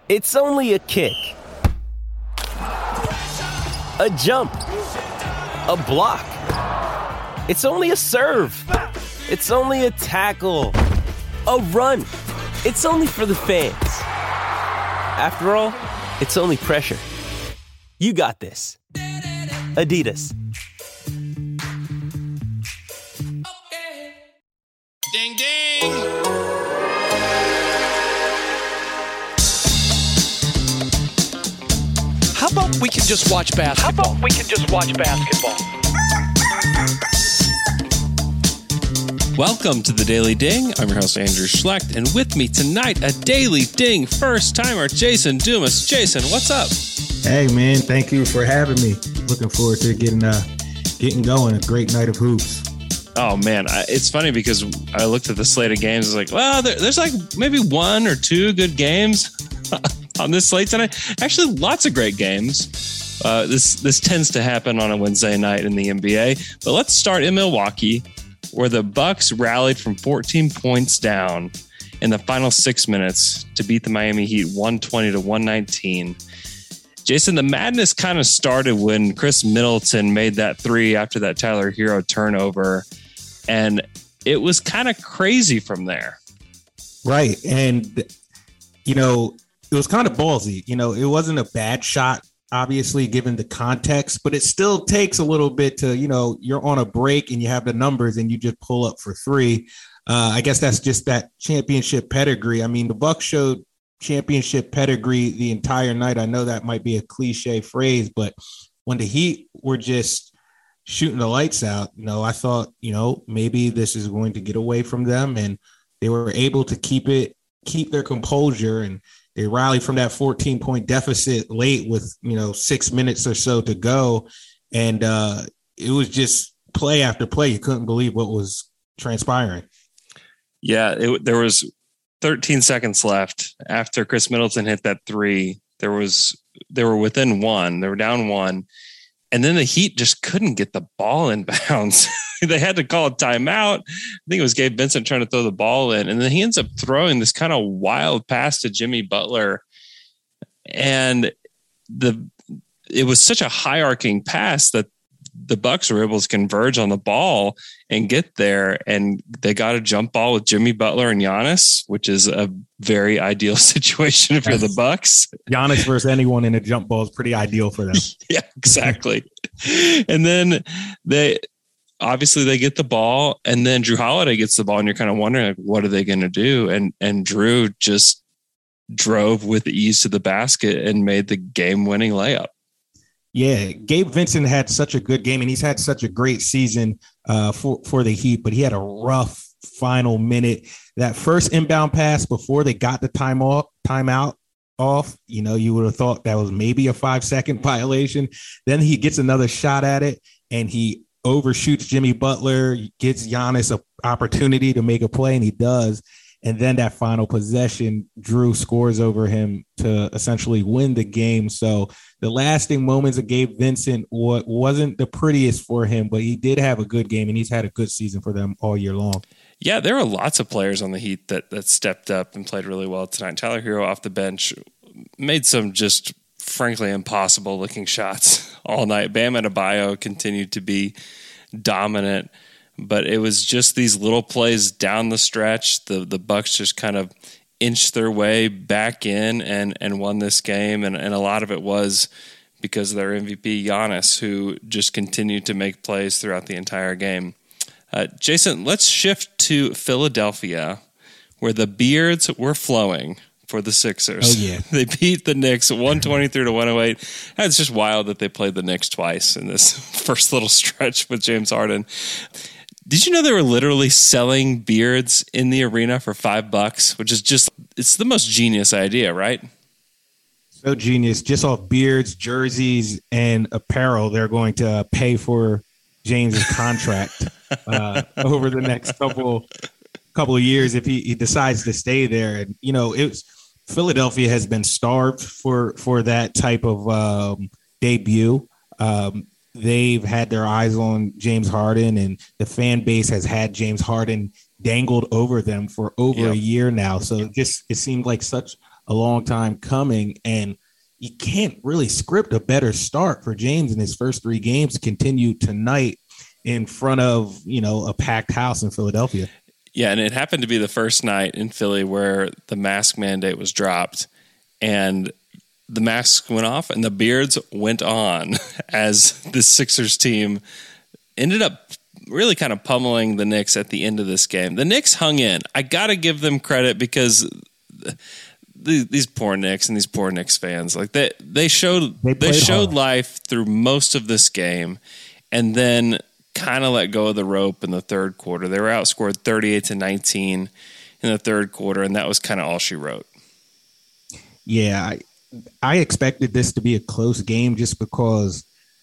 It's only a kick, a jump, a block. It's only a serve. It's only a tackle, a run. It's only for the fans. After all, it's only pressure. You got this. Adidas. Ding, ding. How about we can just watch basketball? Welcome to the Daily Ding. I'm your host, Andrew Schlecht, and with me tonight, a Daily Ding first-timer, Jason Dumas. Jason, what's up? Hey, man, thank you for having me. Looking forward to getting going. A great night of hoops. Oh, man, it's funny because I looked at the slate of games. I was like, well, there's like maybe one or two good games on this slate tonight. Actually, lots of great games. This tends to happen on a Wednesday night in the NBA. But let's start in Milwaukee, where the Bucks rallied from 14 points down in the final 6 minutes to beat the Miami Heat 120-119. Jason, the madness kind of started when Chris Middleton made that three after that Tyler Hero turnover, and it was kind of crazy from there. Right, and, it was kind of ballsy. It wasn't a bad shot, obviously, given the context, but it still takes a little bit to, you're on a break and you have the numbers and you just pull up for three. I guess that's just that championship pedigree. I mean, the Bucks showed championship pedigree the entire night. I know that might be a cliche phrase, but when the Heat were just shooting the lights out, I thought, maybe this is going to get away from them, and they were able to keep their composure, and they rallied from that 14-point deficit late with, 6 minutes or so to go. And it was just play after play. You couldn't believe what was transpiring. Yeah, there was 13 seconds left after Chris Middleton hit that three. They were within one. They were down one. And then the Heat just couldn't get the ball in bounds. They had to call a timeout. I think it was Gabe Vincent trying to throw the ball in. And then he ends up throwing this kind of wild pass to Jimmy Butler. And it was such a high arcing pass that the Bucks were able to converge on the ball and get there. And they got a jump ball with Jimmy Butler and Giannis, which is a very ideal situation if you're the Bucks. Giannis versus anyone in a jump ball is pretty ideal for them. Yeah, exactly. And then they get the ball, and then Drew Holiday gets the ball, and you're kind of wondering, like, what are they going to do? And Drew just drove with ease to the basket and made the game-winning layup. Yeah, Gabe Vincent had such a good game, and he's had such a great season for the Heat, but he had a rough final minute. That first inbound pass before they got the timeout off, you would have thought that was maybe a 5-second violation. Then he gets another shot at it, and he overshoots Jimmy Butler, gives Giannis an opportunity to make a play, and he does. And then that final possession, Drew scores over him to essentially win the game. So the lasting moments of Gabe Vincent wasn't the prettiest for him, but he did have a good game, and he's had a good season for them all year long. Yeah, there are lots of players on the Heat that stepped up and played really well tonight. Tyler Hero off the bench made some just frankly impossible looking shots all night. Bam Adebayo continued to be dominant, but it was just these little plays down the stretch. The Bucks just kind of inched their way back in and won this game, and a lot of it was because of their MVP Giannis, who just continued to make plays throughout the entire game. Jason, let's shift to Philadelphia, where the beards were flowing for the Sixers. Oh, yeah. They beat the Knicks 123-108. It's just wild that they played the Knicks twice in this first little stretch with James Harden. Did you know they were literally selling beards in the arena for $5, which is just, it's the most genius idea, right? So genius. Just off beards, jerseys, and apparel, they're going to pay for James's contract over the next couple of years if he decides to stay there. And, Philadelphia has been starved for that type of debut. They've had their eyes on James Harden, and the fan base has had James Harden dangled over them for over a year now. So it seemed like such a long time coming. And you can't really script a better start for James in his first 3 games to continue tonight in front of, a packed house in Philadelphia. Yeah, and it happened to be the first night in Philly where the mask mandate was dropped, and the masks went off and the beards went on as the Sixers team ended up really kind of pummeling the Knicks at the end of this game. The Knicks hung in. I got to give them credit because these poor Knicks and these poor Knicks fans, like they showed life through most of this game, and then kind of let go of the rope in the third quarter. They were outscored 38-19 in the third quarter, and that was kind of all she wrote. Yeah, I expected this to be a close game just because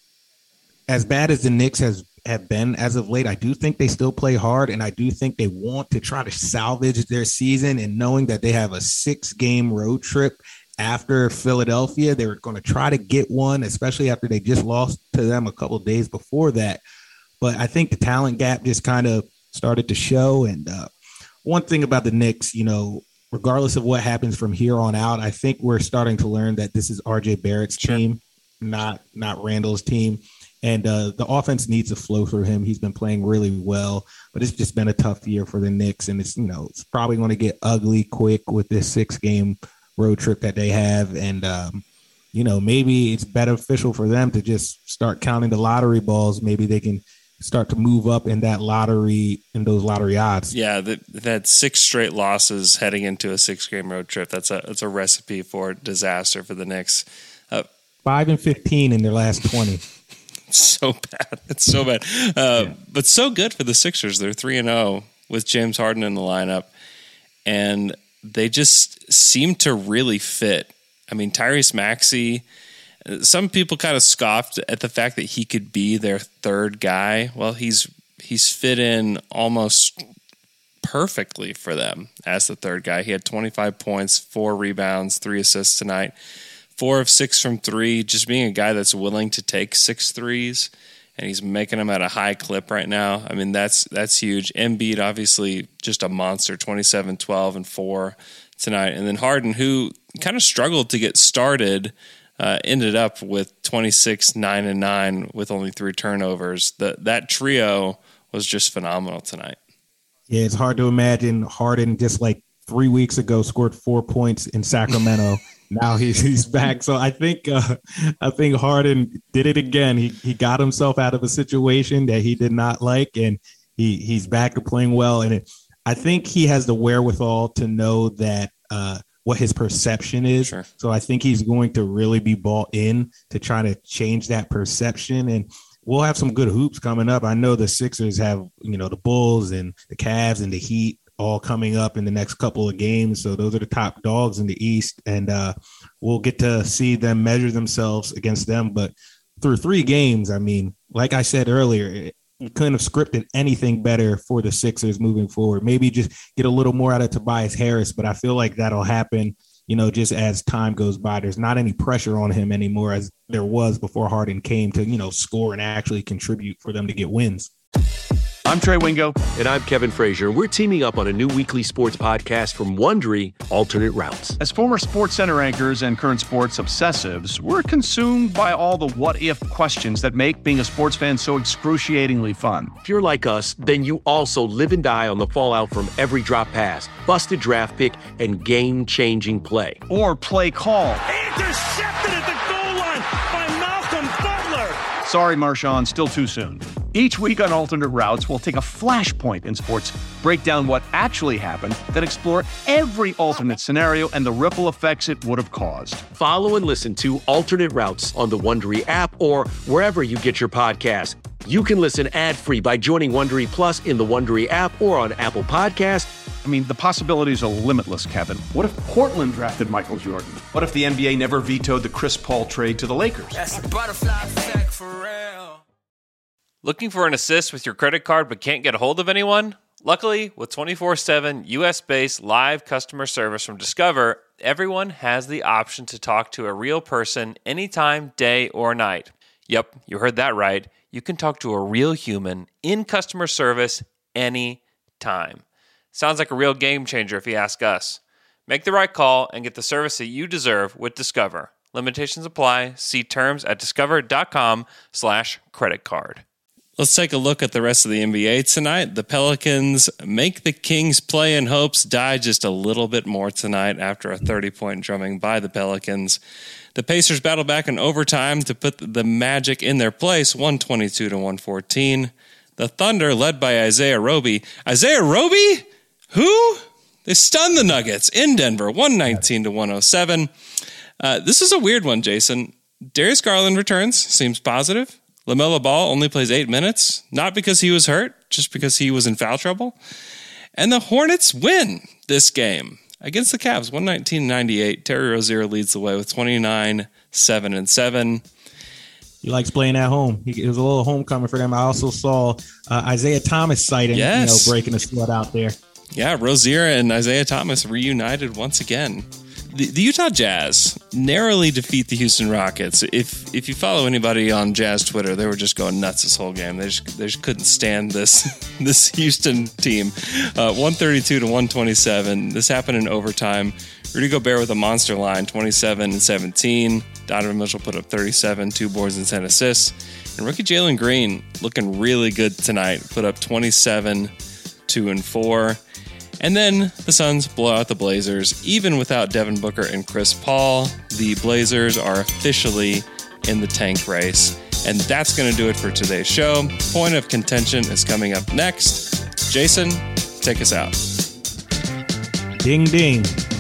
as bad as the Knicks have been as of late, I do think they still play hard, and I do think they want to try to salvage their season, and knowing that they have a 6-game road trip after Philadelphia, they were going to try to get one, especially after they just lost to them a couple of days before that. But I think the talent gap just kind of started to show. And one thing about the Knicks, regardless of what happens from here on out, I think we're starting to learn that this is RJ Barrett's team, not Randall's team. And the offense needs to flow through him. He's been playing really well, but it's just been a tough year for the Knicks. And it's probably going to get ugly quick with this 6-game road trip that they have. And, maybe it's beneficial for them to just start counting the lottery balls. Maybe they can start to move up in those lottery odds. Yeah, they've had 6 straight losses heading into a 6-game road trip. That's a recipe for disaster for the Knicks. 5-15 in their last 20. So bad. It's so bad. But so good for the Sixers. They're 3-0 with James Harden in the lineup, and they just seem to really fit. I mean, Tyrese Maxey, some people kind of scoffed at the fact that he could be their third guy. Well, he's fit in almost perfectly for them as the third guy. He had 25 points, 4 rebounds, 3 assists tonight, 4 of 6 from 3, just being a guy that's willing to take 6 threes, and he's making them at a high clip right now. I mean, that's huge. Embiid, obviously, just a monster, 27, 12, and 4 tonight. And then Harden, who kind of struggled to get started, ended up with 26, 9, and 9 with only 3 turnovers. That trio was just phenomenal tonight. Yeah, it's hard to imagine Harden just like 3 weeks ago scored 4 points in Sacramento. Now he's back. So I think Harden did it again. He got himself out of a situation that he did not like, and he's back to playing well. And I think he has the wherewithal to know that what his perception is. Sure. So I think he's going to really be bought in to try to change that perception. And we'll have some good hoops coming up. I know the Sixers have, the Bulls and the Cavs and the Heat all coming up in the next couple of games. So those are the top dogs in the East, and we'll get to see them measure themselves against them. But through 3 games, I mean, like I said earlier, you couldn't have scripted anything better for the Sixers moving forward. Maybe just get a little more out of Tobias Harris, but I feel like that'll happen, just as time goes by. There's not any pressure on him anymore as there was before Harden came to, score and actually contribute for them to get wins. I'm Trey Wingo. And I'm Kevin Frazier. We're teaming up on a new weekly sports podcast from Wondery, Alternate Routes. As former SportsCenter anchors and current sports obsessives, we're consumed by all the what-if questions that make being a sports fan so excruciatingly fun. If you're like us, then you also live and die on the fallout from every drop pass, busted draft pick, and game-changing play. Or play call. Intercepted at the goal line by Malcolm Butler. Sorry, Marshawn, still too soon. Each week on Alternate Routes, we'll take a flashpoint in sports, break down what actually happened, then explore every alternate scenario and the ripple effects it would have caused. Follow and listen to Alternate Routes on the Wondery app or wherever you get your podcasts. You can listen ad-free by joining Wondery Plus in the Wondery app or on Apple Podcasts. I mean, the possibilities are limitless, Kevin. What if Portland drafted Michael Jordan? What if the NBA never vetoed the Chris Paul trade to the Lakers? That's the butterfly effect for real. Looking for an assist with your credit card but can't get a hold of anyone? Luckily, with 24/7 US-based live customer service from Discover, everyone has the option to talk to a real person anytime, day or night. Yep, you heard that right. You can talk to a real human in customer service anytime. Sounds like a real game changer if you ask us. Make the right call and get the service that you deserve with Discover. Limitations apply. See terms at discover.com/creditcard. Let's take a look at the rest of the NBA tonight. The Pelicans make the Kings play and hopes die just a little bit more tonight after a 30-point drumming by the Pelicans. The Pacers battle back in overtime to put the Magic in their place, 122-114. The Thunder, led by Isaiah Roby. Isaiah Roby? Who? They stunned the Nuggets in Denver, 119-107. This is a weird one, Jason. Darius Garland returns, seems positive. LaMelo Ball only plays 8 minutes, not because he was hurt, just because he was in foul trouble. And the Hornets win this game against the Cavs, 119-98. Terry Rozier leads the way with 29-7-7. He likes playing at home. It was a little homecoming for them. I also saw Isaiah Thomas sighting, breaking a sweat out there. Yeah, Rozier and Isaiah Thomas reunited once again. The Utah Jazz narrowly defeat the Houston Rockets. If you follow anybody on Jazz Twitter, they were just going nuts this whole game. They just couldn't stand this Houston team. 132-127. This happened in overtime. Rudy Gobert with a monster line, 27-17. Donovan Mitchell put up 37, 2 boards and 10 assists. And rookie Jalen Green looking really good tonight, put up 27, 2 and 4. And then the Suns blow out the Blazers. Even without Devin Booker and Chris Paul, the Blazers are officially in the tank race. And that's going to do it for today's show. Point of Contention is coming up next. Jason, take us out. Ding, ding.